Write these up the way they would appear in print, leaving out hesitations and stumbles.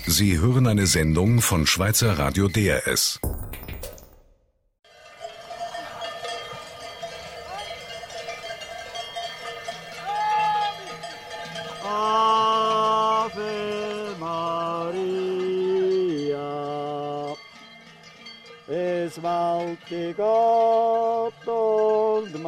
Sie hören eine Sendung von Schweizer Radio DRS. Ave Maria, es walti Gott und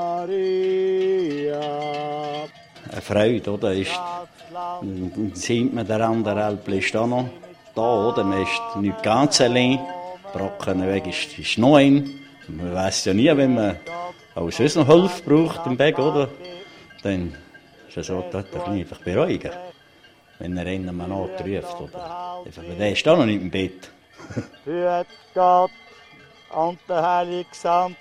Maria. Eine Freude, oder? Dann sieht man, der andere Alp ist auch noch da, oder? Man ist nicht ganz allein. Brockenweg ist noch ein. Man weiss ja nie, wenn man auch sonst noch Hilfe braucht im Weg, oder? Dann ist es so, dass er einfach beruhigen. Wenn er einen mal anruft, oder? Der ist auch noch nicht im Bett. Hüt Gott und der heilige Sankt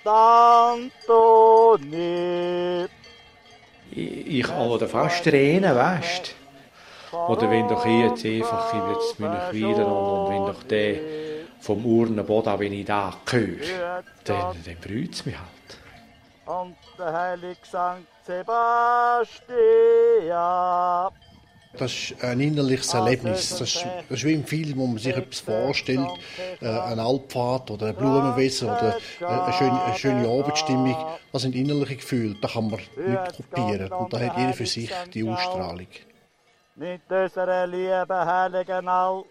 Antoni. Ich habe fast Tränen, weißt du? Oder wenn doch jetzt einfach jetzt mich wieder und wenn doch der vom Urnenboden, wenn ich da höre, dann freut es mich halt. Und der heilige Sankt Sebastian. Das ist ein innerliches Erlebnis. Das ist wie im Film, wo man sich etwas vorstellt, eine Alpfahrt oder ein Blumenwesen oder eine schöne Abendstimmung. Das sind innerliche Gefühle, da kann man nicht kopieren. Und da hat jeder für sich die Ausstrahlung. Mit unserer lieben heiligen Alp,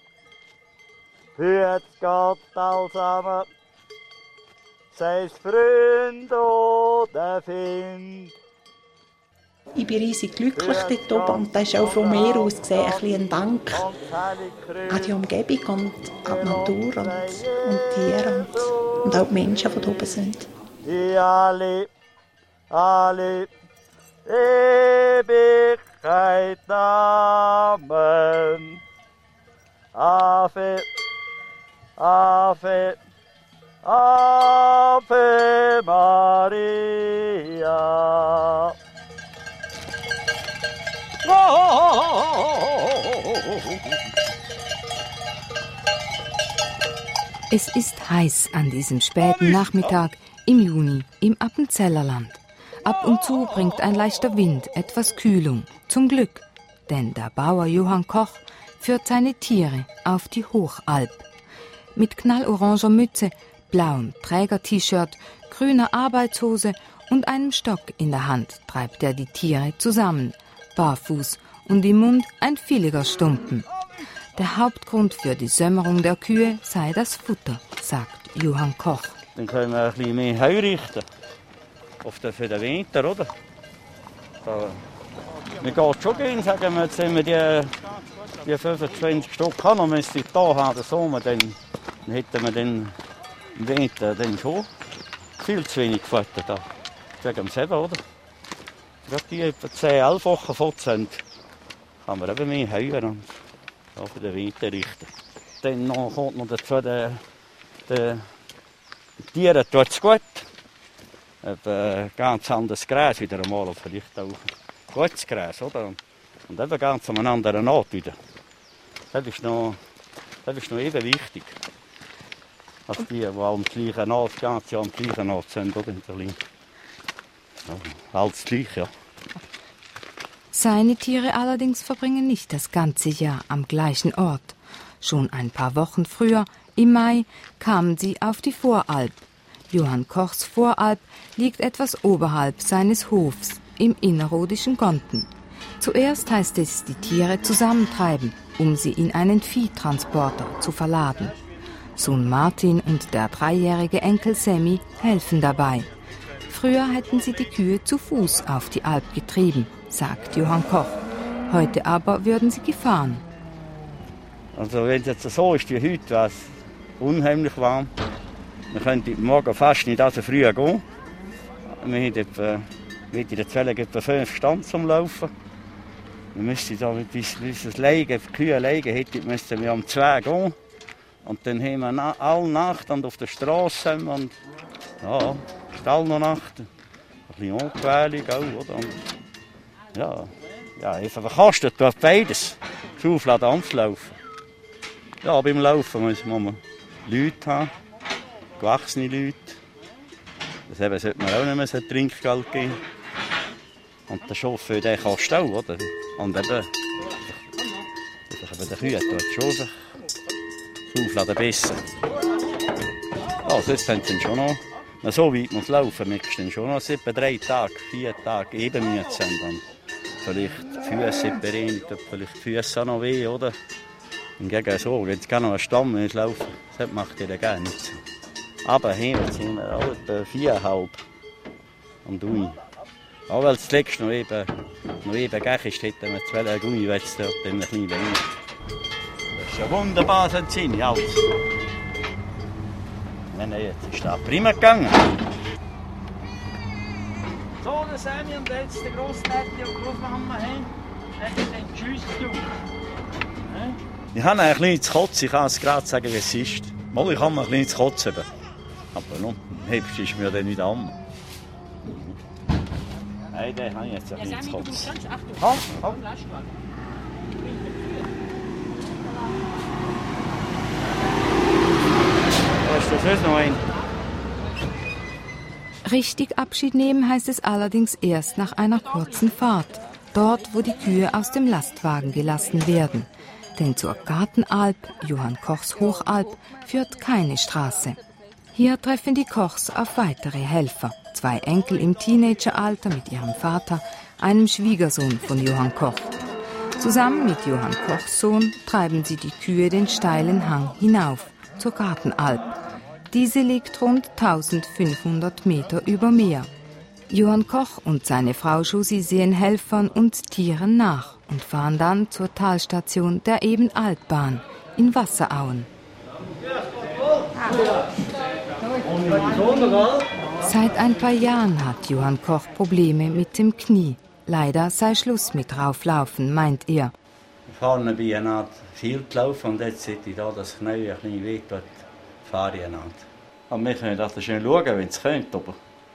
hüt Gott allsamen, sei's Freund oder Find. Ich bin riesig glücklich dort oben und das ist auch von mir aus gesehen ein bisschen ein Dank an die Umgebung und an die Natur und die Tiere und auch die Menschen, die da oben sind. Die alle Ewigkeit Amen. Ave, Ave, Ave Maria. Es ist heiß an diesem späten Nachmittag im Juni im Appenzellerland. Ab und zu bringt ein leichter Wind etwas Kühlung. Zum Glück, denn der Bauer Johann Koch führt seine Tiere auf die Hochalp. Mit knalloranger Mütze, blauem Träger-T-Shirt, grüner Arbeitshose und einem Stock in der Hand treibt er die Tiere zusammen, barfuß und im Mund ein filiger Stumpen. Der Hauptgrund für die Sämmerung der Kühe sei das Futter, sagt Johann Koch. Dann können wir ein bisschen mehr Heu richten. Für den Winter, oder? Wir gehen schon gehen, sagen wir, jetzt, wenn wir die 25 Stück haben, und wenn sie da haben, den Sommer, dann hätten wir dann im Winter dann schon viel zu wenig Futter da. Sagen wir selber, oder? Gerade die etwa 10-11 Wochen fort sind, kann man eben mehr Heu und für den Winter richten. Dann kommt noch dazu, den Tieren tut es gut. Ganz anderes Gras wieder einmal, vielleicht auch gutes Gras, oder? Und eben ganz an einem anderen Ort wieder. Das ist noch eben wichtig. Als die am gleichen Ort, ganz am gleichen Ort sind, oder? In Berlin. Ja, alles gleich, ja. Seine Tiere allerdings verbringen nicht das ganze Jahr am gleichen Ort. Schon ein paar Wochen früher, im Mai, kamen sie auf die Voralp. Johann Kochs Voralp liegt etwas oberhalb seines Hofs im innerrhodischen Gonten. Zuerst heißt es, die Tiere zusammentreiben, um sie in einen Viehtransporter zu verladen. Sohn Martin und der 3-jährige Enkel Semmi helfen dabei. Früher hätten sie die Kühe zu Fuß auf die Alp getrieben, sagt Johann Koch. Heute aber würden sie gefahren. Also wenn es jetzt so ist wie heute, wäre es unheimlich warm. Wir könnten morgen fast nicht so früh gehen. Wir haben in der Zelle etwa 5 Stunden zum Laufen. Wir müssten da bis das Legen, die Kühe legen, müssten wir um 2 gehen. Und dann haben wir alle Nacht und auf der Straße und ja, Stall noch Nacht. Ein bisschen Unquälung auch, oder? Und, ja, einfach verkostet tut beides. Schaufeln, Dampflaufen. Ja, beim Laufen muss man Leute haben, gewachsene Leute. Das sollte man auch nicht mehr so Trinkgeld geben. Und der Chauffeur, der kostet auch, oder? Und eben, Aber der Kühe tut schon sich das Aufladen besser. Also jetzt haben sie schon noch so weit muss laufen, möchtest du schon noch etwa 3 Tage, 4 Tage eben müde sein. Dann vielleicht die Füße separat, vielleicht die Füße auch noch weh, oder? Hingegen so, wenn es noch einen Stamm laufen, das macht ihr gar nicht so. Aber hier sind wir alle etwa 4,5 am Dui. Auch weil es letztes noch eben gleich ist, hätten wir 12 Gummi, weil es dort ein bisschen weniger. Das ist ja wunderbar, sind sie alles. Jetzt ist das prima gegangen. So, das sind wir und jetzt der Grossnette und Grossmama. Tschüss, du. Ich habe ein bisschen zu kotzen, ich kann es gerade sagen, wie es ist. Mal, ich habe ein bisschen zu kotzen. Aber nun, hebst ist mir dann nicht an. Nein, den habe ich jetzt ein bisschen zu kotzen. Komm. Das ist noch ein. Richtig Abschied nehmen heißt es allerdings erst nach einer kurzen Fahrt. Dort, wo die Kühe aus dem Lastwagen gelassen werden. Denn zur Gartenalp, Johann Kochs Hochalp, führt keine Straße. Hier treffen die Kochs auf weitere Helfer. 2 Enkel im Teenageralter mit ihrem Vater, einem Schwiegersohn von Johann Koch. Zusammen mit Johann Kochs Sohn treiben sie die Kühe den steilen Hang hinauf zur Gartenalp. Diese liegt rund 1500 Meter über Meer. Johann Koch und seine Frau Josi sehen Helfern und Tieren nach und fahren dann zur Talstation der Ebenalpbahn in Wasserauen. Seit ein paar Jahren hat Johann Koch Probleme mit dem Knie. Leider sei Schluss mit Rauflaufen, meint er. Vorne bin ich eine Art Feldlauf und jetzt sehe ich da, dass das Knie ein bisschen wehtut. Fahre ich eine Art. Aber wir können das schön schauen, wenn es könnt. Aber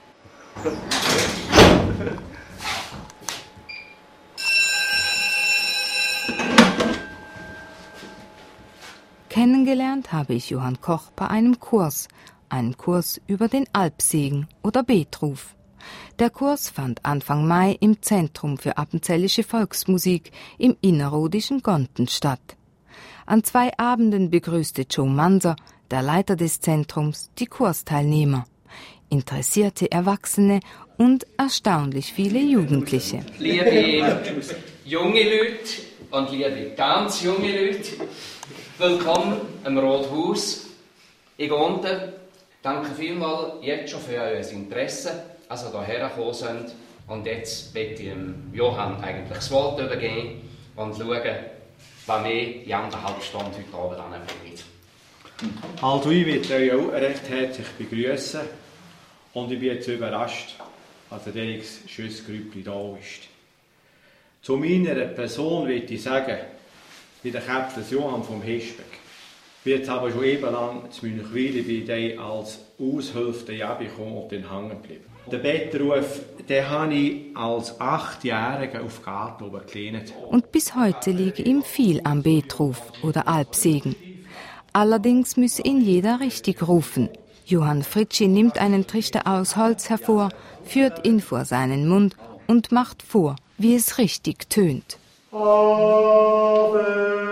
Kennengelernt habe ich Johann Koch bei einem Kurs über den Alpsegen oder Beetruf. Der Kurs fand Anfang Mai im Zentrum für appenzellische Volksmusik im innerrhodischen Gonten statt. An 2 Abenden begrüßte Joe Manser, der Leiter des Zentrums, die Kursteilnehmer. Interessierte Erwachsene und erstaunlich viele Jugendliche. Liebe junge Leute und liebe ganz junge Leute, willkommen im Rothaus in Gonten. Danke vielmals jetzt schon für euer Interesse, also hierher gekommen sind. Und jetzt möchte ich Johann eigentlich das Wort übergeben und schauen, was wir in 1,5 Stunden heute Abend anbringen. Also ich möchte euch auch recht herzlich begrüßen und ich bin jetzt überrascht, dass ein solches schönes Grüppli da ist. Zu meiner Person möchte ich sagen, wie der Captain Johann vom Hesbeck. Ich bin jetzt aber schon eben lang zu Münchwil bei als Aushilfe bekommen und den hängen geblieben. Den Bettruf, den habe ich als 8-Jähriger auf Garten oben gelernt. Und bis heute liege ihm viel am Beetruf oder Alpsegen. Allerdings müsse ihn jeder richtig rufen. Johann Fritschi nimmt einen Trichter aus Holz hervor, führt ihn vor seinen Mund und macht vor, wie es richtig tönt. Ave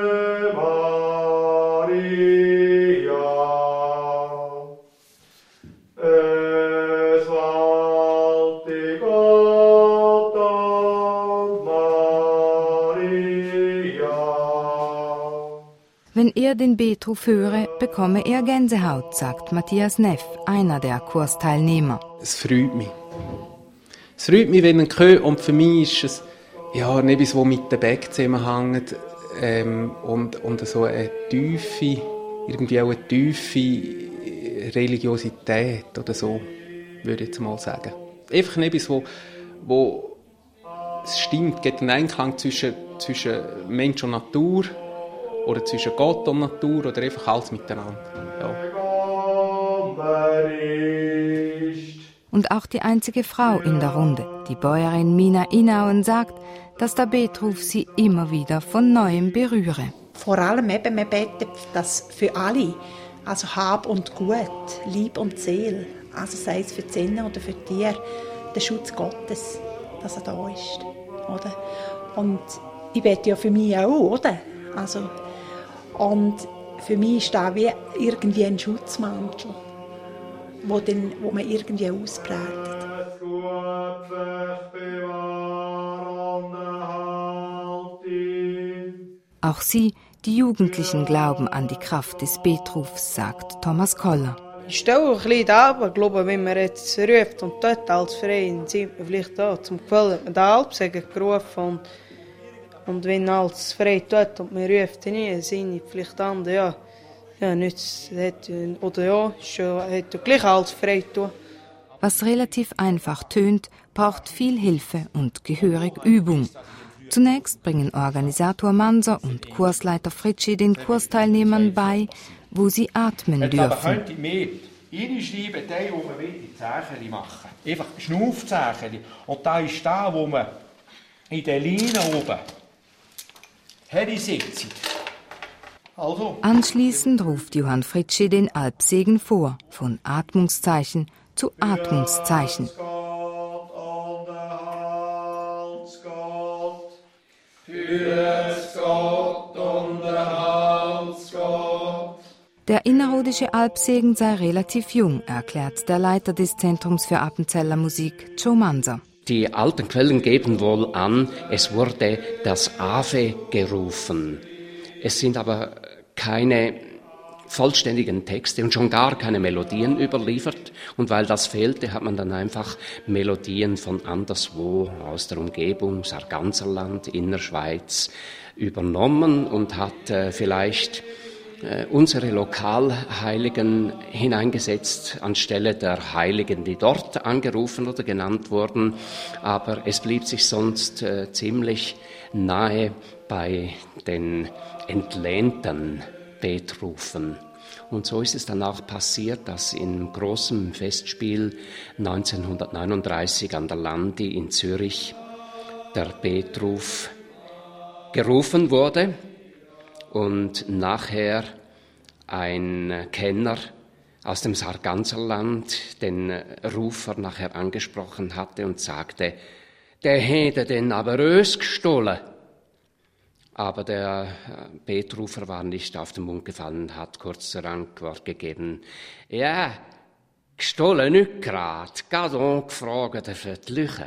Maria, es walte Gott und Maria. Wenn er den Beetruf höre, bekomme er Gänsehaut, sagt Matthias Neff, einer der Kursteilnehmer. Es freut mich. Es freut mich, wenn ich höre, und für mich ist es etwas, das mit dem Beck zusammenhängt und so eine tiefe Religiosität oder so, würde ich jetzt mal sagen. Einfach etwas, wo es stimmt, gibt einen Einklang zwischen Mensch und Natur oder zwischen Gott und Natur oder einfach alles miteinander. Ja. Und auch die einzige Frau in der Runde, die Bäuerin Mina Inauen, sagt, dass der Beetruf sie immer wieder von Neuem berühre. Vor allem eben, man betet das für alle, also Hab und Gut, Lieb und Seele, also sei es für die Sinne oder für die Tiere, der Schutz Gottes, dass er da ist, oder? Und ich bete ja für mich auch, oder? Also, und für mich ist das wie irgendwie ein Schutzmantel, wo man irgendwie ausbreitet. Auch sie, die Jugendlichen, glauben an die Kraft des Betrufs, sagt Thomas Koller. Ich stehe auch ein bisschen da, aber ich glaube, wenn man jetzt ruft und dort als Verein sind wir vielleicht da zum Quellen mit den Alpsegen gerufen und wenn als Verein dort und man ruft nie, sind vielleicht andere, nichts, oder ja, hat gleich als Verein tun. Was relativ einfach tönt, braucht viel Hilfe und gehörig Übung. Zunächst bringen Organisator Manser und Kursleiter Fritschi den Kursteilnehmern bei, wo sie atmen dürfen. Aber könnte mehr reinschreiben, den, wo man die Zeichen machen will. Einfach Schnaufzeichen. Und da ist da, wo man in der Linie oben sitzt. Also. Anschließend ruft Johann Fritschi den Alpsegen vor, von Atmungszeichen zu Atmungszeichen. Der innerrhodische Alpsegen sei relativ jung, erklärt der Leiter des Zentrums für Appenzeller Musik, Joe Manser. Die alten Quellen geben wohl an, es wurde das Ave gerufen. Es sind aber keine vollständigen Texte und schon gar keine Melodien überliefert. Und weil das fehlte, hat man dann einfach Melodien von anderswo aus der Umgebung, Sarganserland, Innerschweiz, übernommen und hat vielleicht unsere Lokalheiligen hineingesetzt anstelle der Heiligen, die dort angerufen oder genannt wurden. Aber es blieb sich sonst ziemlich nahe bei den entlehnten Betrufen. Und so ist es dann auch passiert, dass im großen Festspiel 1939 an der Landi in Zürich der Betruf gerufen wurde und nachher ein Kenner aus dem Sarganserland den Rufer nachher angesprochen hatte und sagte, der hätte den aber ös gestohlen. Aber der Betrufer war nicht auf den Mund gefallen und hat kurz zur Antwort gegeben, ja, gestohlen nicht grad, gerade angefragt für die Lüche.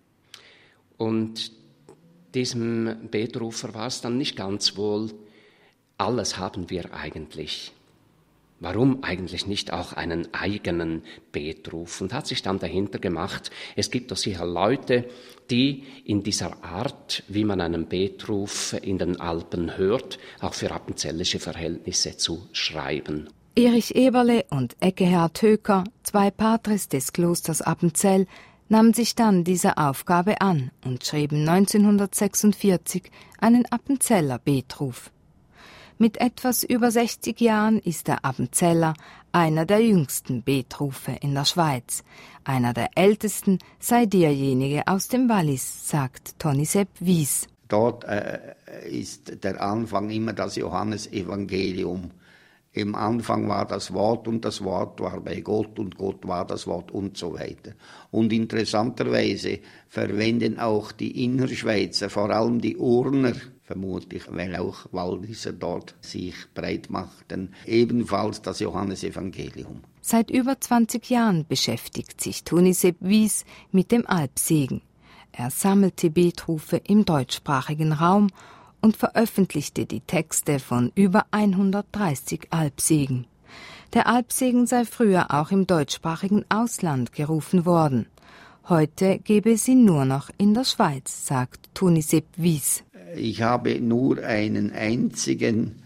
Und diesem Betrufer war es dann nicht ganz wohl, alles haben wir eigentlich. Warum eigentlich nicht auch einen eigenen Betruf? Und hat sich dann dahinter gemacht, es gibt doch sicher Leute, die in dieser Art, wie man einen Betruf in den Alpen hört, auch für appenzellische Verhältnisse zu schreiben. Erich Eberle und Eckehard Höker, zwei Patres des Klosters Appenzell, nahmen sich dann dieser Aufgabe an und schrieben 1946 einen Appenzeller Betruf. Mit etwas über 60 Jahren ist der Appenzeller einer der jüngsten Betrufe in der Schweiz. Einer der ältesten sei derjenige aus dem Wallis, sagt Toni Sepp Wies. Dort ist der Anfang immer das Johannesevangelium. Im Anfang war das Wort und das Wort war bei Gott und Gott war das Wort und so weiter. Und interessanterweise verwenden auch die Innerschweizer, vor allem die Urner, vermutlich, weil auch Walliser dort sich breit machten, ebenfalls das Johannesevangelium. Seit über 20 Jahren beschäftigt sich Toni Sepp Wies mit dem Alpsegen. Er sammelte Betrufe im deutschsprachigen Raum und veröffentlichte die Texte von über 130 Alpsegen. Der Alpsegen sei früher auch im deutschsprachigen Ausland gerufen worden. Heute gebe es ihn nur noch in der Schweiz, sagt Toni Sepp Wies. Ich habe nur einen einzigen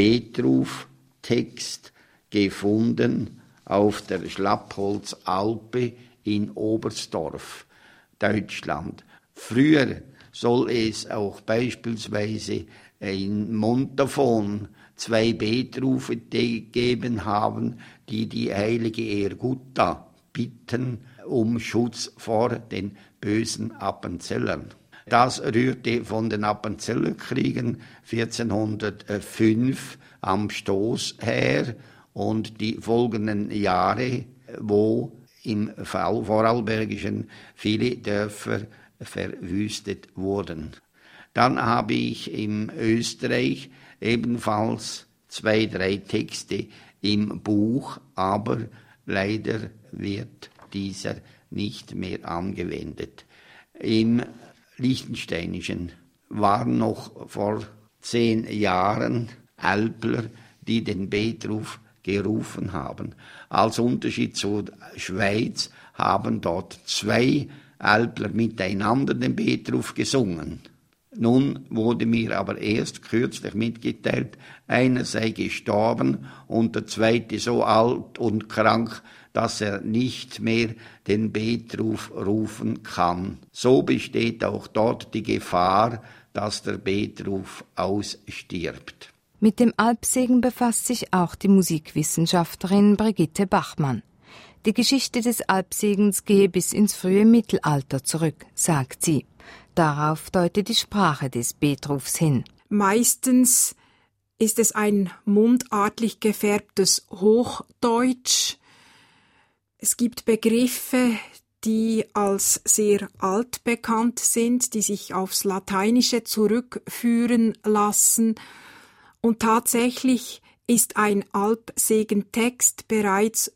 Betruftext gefunden auf der Schlappholzalpe in Oberstdorf, Deutschland. Früher soll es auch beispielsweise in Montafon 2 Betrufe gegeben haben, die heilige Ergutta bitten um Schutz vor den bösen Appenzellern. Das rührte von den Appenzellerkriegen 1405 am Stoß her und die folgenden Jahre, wo im Vorarlbergischen viele Dörfer verwüstet wurden. Dann habe ich in Österreich ebenfalls 2, 3 Texte im Buch, aber leider wird dieser nicht mehr angewendet. Im Liechtensteinischen waren noch vor 10 Jahren Älpler, die den Betruf gerufen haben. Als Unterschied zur Schweiz haben dort 2 Älpler miteinander den Betruf gesungen. Nun wurde mir aber erst kürzlich mitgeteilt, einer sei gestorben und der zweite so alt und krank, dass er nicht mehr den Betruf rufen kann. So besteht auch dort die Gefahr, dass der Betruf ausstirbt. Mit dem Alpsegen befasst sich auch die Musikwissenschaftlerin Brigitte Bachmann. Die Geschichte des Alpsegens gehe bis ins frühe Mittelalter zurück, sagt sie. Darauf deutet die Sprache des Betrufs hin. Meistens ist es ein mundartlich gefärbtes Hochdeutsch. Es gibt Begriffe, die als sehr alt bekannt sind, die sich aufs Lateinische zurückführen lassen. Und tatsächlich ist ein Alpsegentext bereits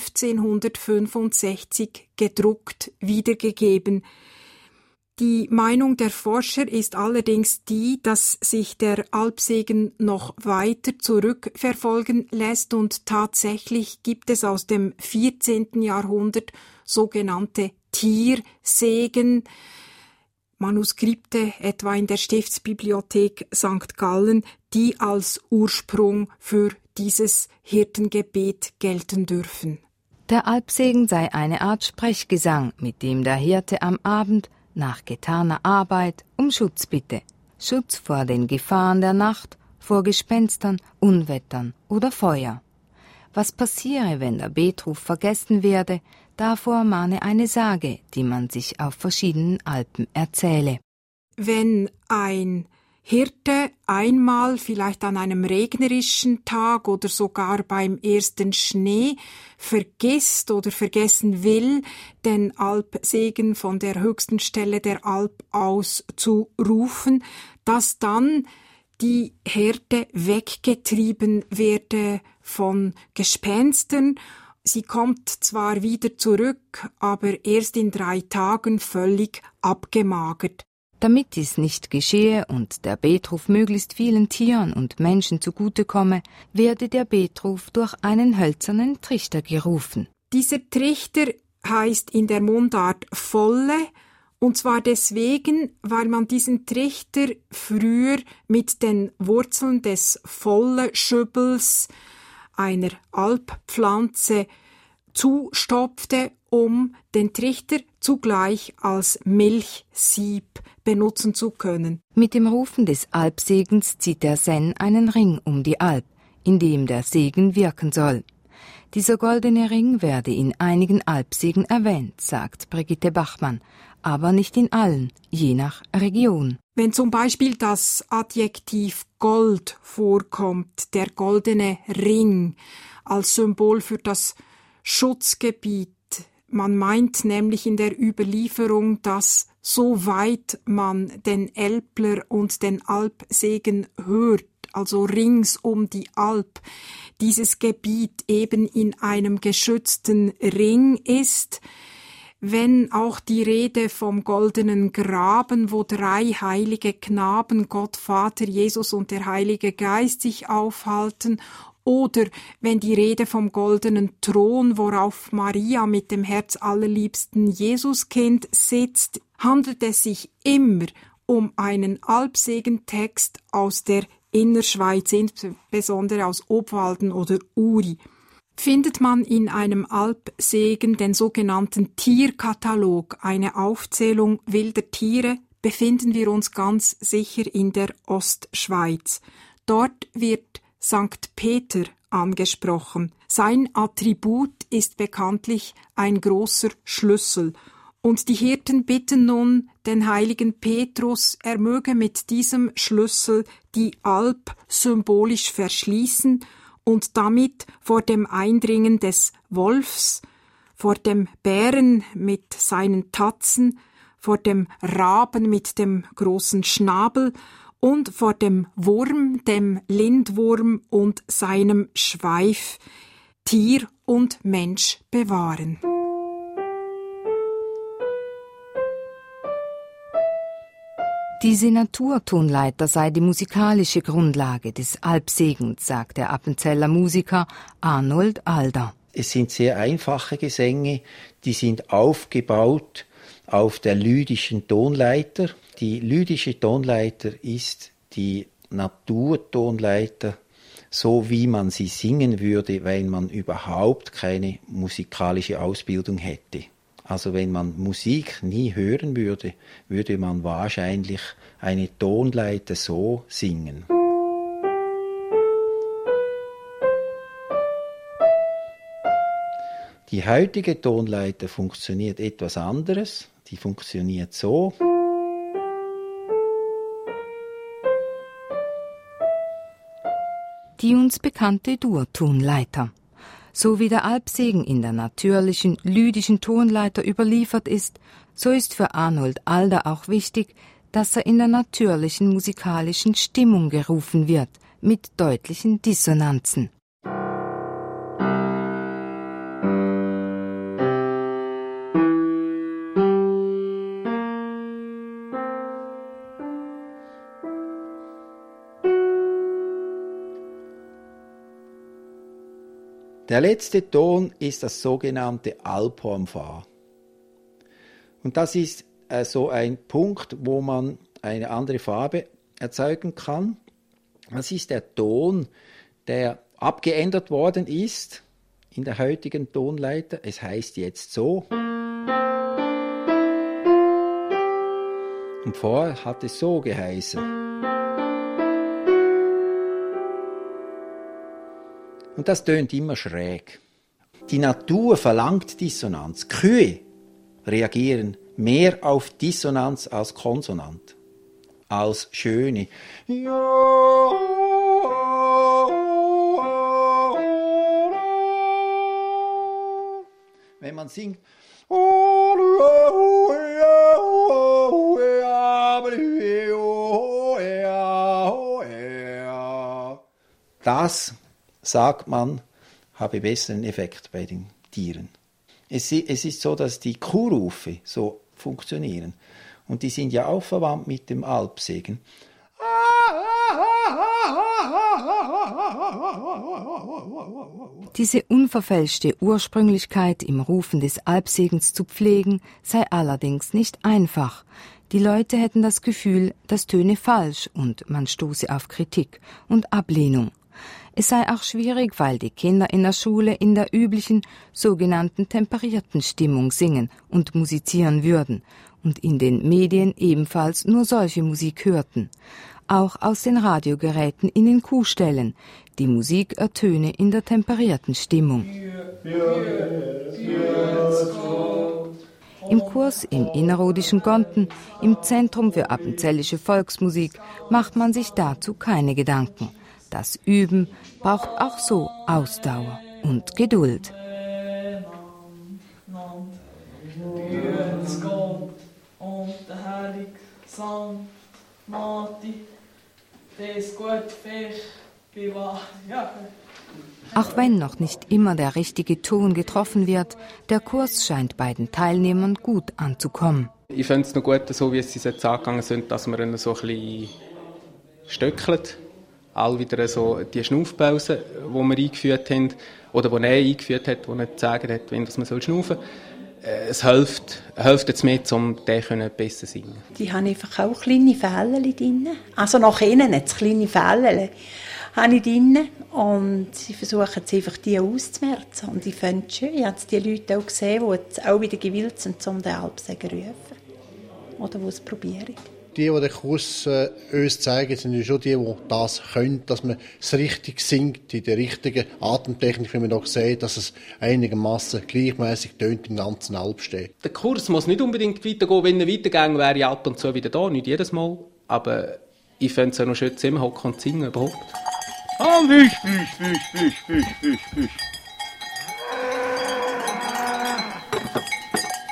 1565 gedruckt wiedergegeben. Die Meinung der Forscher ist allerdings die, dass sich der Alpsegen noch weiter zurückverfolgen lässt und tatsächlich gibt es aus dem 14. Jahrhundert sogenannte Tiersegen, Manuskripte etwa in der Stiftsbibliothek St. Gallen, die als Ursprung für dieses Hirtengebet gelten dürfen. Der Alpsegen sei eine Art Sprechgesang, mit dem der Hirte am Abend nach getaner Arbeit um Schutz bitte. Schutz vor den Gefahren der Nacht, vor Gespenstern, Unwettern oder Feuer. Was passiere, wenn der Betruf vergessen werde, davor mahne eine Sage, die man sich auf verschiedenen Alpen erzähle. Wenn ein Hirte einmal, vielleicht an einem regnerischen Tag oder sogar beim ersten Schnee, vergisst oder vergessen will, den Alpsegen von der höchsten Stelle der Alp aus zu rufen, dass dann die Herde weggetrieben werde von Gespenstern. Sie kommt zwar wieder zurück, aber erst in 3 Tagen völlig abgemagert. Damit dies nicht geschehe und der Betruf möglichst vielen Tieren und Menschen zugutekomme, werde der Betruf durch einen hölzernen Trichter gerufen. Dieser Trichter heißt in der Mundart Volle, und zwar deswegen, weil man diesen Trichter früher mit den Wurzeln des Volleschübbels, einer Alppflanze, zustopfte, um den Trichter zugleich als Milchsieb benutzen zu können. Mit dem Rufen des Alpsegens zieht der Sen einen Ring um die Alp, in dem der Segen wirken soll. Dieser goldene Ring werde in einigen Alpsegen erwähnt, sagt Brigitte Bachmann, aber nicht in allen, je nach Region. Wenn zum Beispiel das Adjektiv Gold vorkommt, der goldene Ring, als Symbol für das Schutzgebiet, man meint nämlich in der Überlieferung, dass soweit man den Älpler und den Alpsegen hört, also rings um die Alp, dieses Gebiet eben in einem geschützten Ring ist. Wenn auch die Rede vom goldenen Graben, wo 3 heilige Knaben, Gott, Vater, Jesus und der Heilige Geist sich aufhalten, oder wenn die Rede vom goldenen Thron, worauf Maria mit dem herzallerliebsten Jesuskind sitzt, handelt es sich immer um einen Alpsegentext aus der Innerschweiz, insbesondere aus Obwalden oder Uri. Findet man in einem Alpsegen den sogenannten Tierkatalog, eine Aufzählung wilder Tiere, befinden wir uns ganz sicher in der Ostschweiz. Dort wird St. Peter angesprochen. Sein Attribut ist bekanntlich ein großer Schlüssel. Und die Hirten bitten nun den heiligen Petrus, er möge mit diesem Schlüssel die Alp symbolisch verschließen und damit vor dem Eindringen des Wolfs, vor dem Bären mit seinen Tatzen, vor dem Raben mit dem großen Schnabel und vor dem Wurm, dem Lindwurm und seinem Schweif, Tier und Mensch bewahren. Diese Naturtonleiter sei die musikalische Grundlage des Alpsegens, sagt der Appenzeller Musiker Arnold Alder. Es sind sehr einfache Gesänge, die sind aufgebaut auf der lydischen Tonleiter. Die lydische Tonleiter ist die Naturtonleiter, so wie man sie singen würde, wenn man überhaupt keine musikalische Ausbildung hätte. Also wenn man Musik nie hören würde, würde man wahrscheinlich eine Tonleiter so singen. Die heutige Tonleiter funktioniert etwas anderes. Die funktioniert so. Die uns bekannte Dur-Tonleiter. So wie der Alpsegen in der natürlichen, lydischen Tonleiter überliefert ist, so ist für Arnold Alder auch wichtig, dass er in der natürlichen musikalischen Stimmung gerufen wird, mit deutlichen Dissonanzen. Der letzte Ton ist das sogenannte Alphorn-Fa. Und das ist so ein Punkt, wo man eine andere Farbe erzeugen kann. Das ist der Ton, der abgeändert worden ist in der heutigen Tonleiter. Es heißt jetzt so. Und vorher hat es so geheißen. Und das tönt immer schräg. Die Natur verlangt Dissonanz. Kühe reagieren mehr auf Dissonanz als Konsonant, als schöne. Wenn man singt, das, sagt man, habe besseren Effekt bei den Tieren. Es ist so, dass die Kuhrufe so funktionieren. Und die sind ja auch verwandt mit dem Alpsegen. Diese unverfälschte Ursprünglichkeit im Rufen des Alpsegens zu pflegen, sei allerdings nicht einfach. Die Leute hätten das Gefühl, das töne falsch und man stoße auf Kritik und Ablehnung. Es sei auch schwierig, weil die Kinder in der Schule in der üblichen sogenannten temperierten Stimmung singen und musizieren würden und in den Medien ebenfalls nur solche Musik hörten. Auch aus den Radiogeräten in den Kuhställen. Die Musik ertöne in der temperierten Stimmung. Im Kurs im innerrhodischen Gonten, im Zentrum für appenzellische Volksmusik, macht man sich dazu keine Gedanken. Das Üben braucht auch so Ausdauer und Geduld. Auch wenn noch nicht immer der richtige Ton getroffen wird, der Kurs scheint bei den Teilnehmern gut anzukommen. Ich finde es noch gut, so wie es jetzt angegangen sind, dass wir ihn so ein bisschen stöckeln. All wieder so die Schnaufpause, die wir eingeführt haben, oder die er eingeführt hat, die nicht sagen hat, wenn man schnaufen soll. Es hilft jetzt mit, um den besser zu singen. Die haben einfach auch kleine Fälle drin. Also nach innen jetzt kleine Fälle habe ich drin. Und sie versuchen jetzt einfach, die auszumerzen. Und ich finde es schön. Ich habe die Leute auch gesehen, die jetzt auch wieder gewillt sind, um den Alpsegen zu rufen. Oder die es probieren. Die den Kurs uns zeigen, sind ja schon die das können, dass man es richtig singt, in der richtigen Atemtechnik, wie man auch sieht, dass es einigermaßen gleichmäßig tönt im ganzen Alpsteig. Der Kurs muss nicht unbedingt weitergehen. Wenn er weitergegangen wäre, ich ab und zu wieder da, nicht jedes Mal. Aber ich fände es ja noch schön, zusammenhocken und singen überhaupt. Fisch, Fisch, Fisch, Fisch, Fisch, Fisch, Fisch.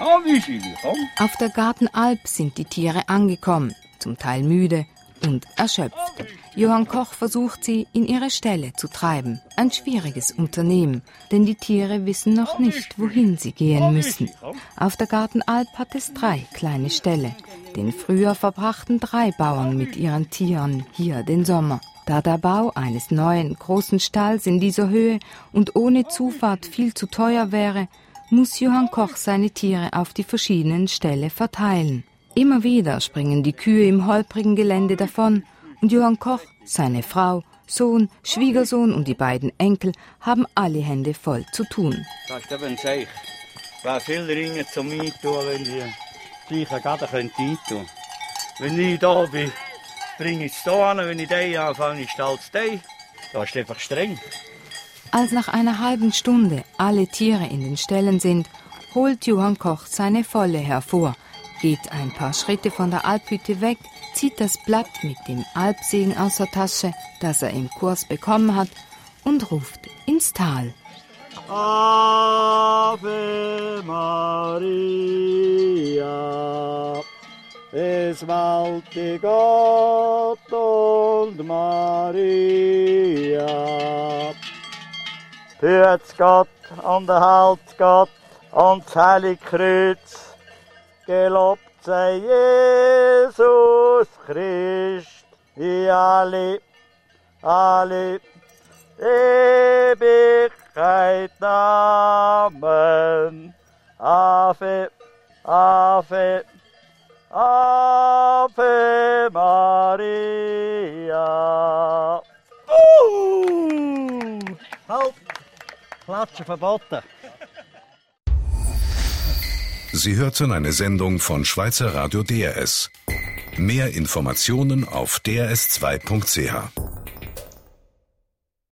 Komm, Micheli, komm. Auf der Gartenalp sind die Tiere angekommen, zum Teil müde und erschöpft. Johann Koch versucht sie in ihre Ställe zu treiben. Ein schwieriges Unternehmen, denn die Tiere wissen noch nicht, wohin sie gehen müssen. Auf der Gartenalp hat es 3 kleine Ställe. Den Frühjahr verbrachten 3 Bauern mit ihren Tieren hier den Sommer. Da der Bau eines neuen, großen Stalls in dieser Höhe und ohne Zufahrt viel zu teuer wäre, muss Johann Koch seine Tiere auf die verschiedenen Ställe verteilen. Immer wieder springen die Kühe im holprigen Gelände davon und Johann Koch, seine Frau, Sohn, Schwiegersohn und die beiden Enkel haben alle Hände voll zu tun. Das ist eben Seich. Es wäre viel Ringe zum Eintun, wenn die gleichen Gaden eintun könnten. Wenn ich da bin, bringe ich es hier an. Wenn ich den anfange, ist es den. Das ist einfach streng. Als nach einer halben Stunde alle Tiere in den Ställen sind, holt Johann Koch seine Volle hervor, geht ein paar Schritte von der Alphütte weg, zieht das Blatt mit dem Alpsegen aus der Tasche, das er im Kurs bekommen hat, und ruft ins Tal. Ave Maria, es walte Gott und Maria. Hüt's Gott und erhalt's Gott und das Heilige Kreuz. Gelobt sei Jesus Christ, wie alle Ewigkeit Amen. Ave, Ave, Ave Maria. Halt! Klatschen verboten. Sie hörten eine Sendung von Schweizer Radio DRS. Mehr Informationen auf drs2.ch.